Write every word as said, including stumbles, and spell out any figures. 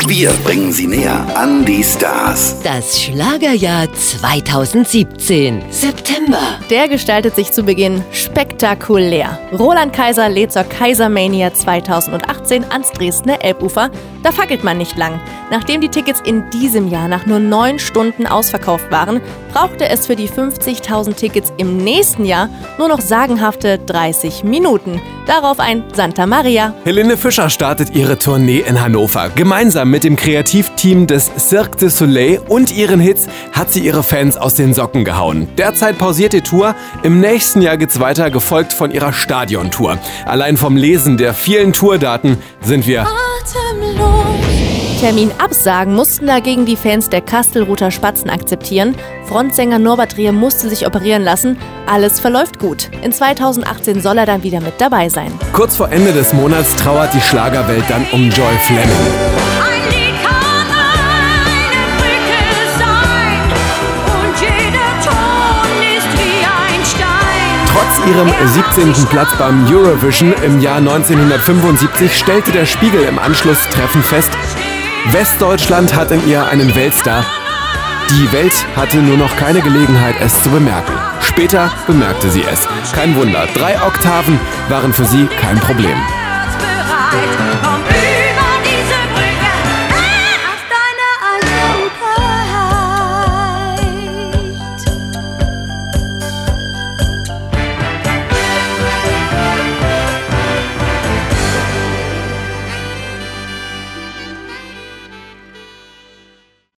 Wir bringen Sie näher an die Stars. Das Schlagerjahr zweitausendsiebzehn, September. Der gestaltet sich zu Beginn spektakulär. Roland Kaiser lädt zur Kaisermania zweitausendachtzehn ans Dresdner Elbufer. Da fackelt man nicht lang. Nachdem die Tickets in diesem Jahr nach nur neun Stunden ausverkauft waren, brauchte es für die fünfzigtausend Tickets im nächsten Jahr nur noch sagenhafte dreißig Minuten. Darauf ein Santa Maria. Helene Fischer startet ihre Tournee in Hannover. Gemeinsam mit dem Kreativteam des Cirque du Soleil und ihren Hits hat sie ihre Fans aus den Socken gehauen. Derzeit pausiert die Tour. Im nächsten Jahr geht's weiter, gefolgt von ihrer Stadiontour. Allein vom Lesen der vielen Tourdaten sind wir atemlos. Terminabsagen mussten dagegen die Fans der Kastelruther Spatzen akzeptieren. Frontsänger Norbert Rier musste sich operieren lassen. Alles verläuft gut. In zweitausendachtzehn soll er dann wieder mit dabei sein. Kurz vor Ende des Monats trauert die Schlagerwelt dann um Joy Fleming. Trotz ihrem siebzehnten Platz beim Eurovision im Jahr neunzehnhundertfünfundsiebzig stellte der Spiegel im Anschlusstreffen fest, Westdeutschland hat in ihr einen Weltstar. Die Welt hatte nur noch keine Gelegenheit, es zu bemerken. Später bemerkte sie es. Kein Wunder, drei Oktaven waren für sie kein Problem.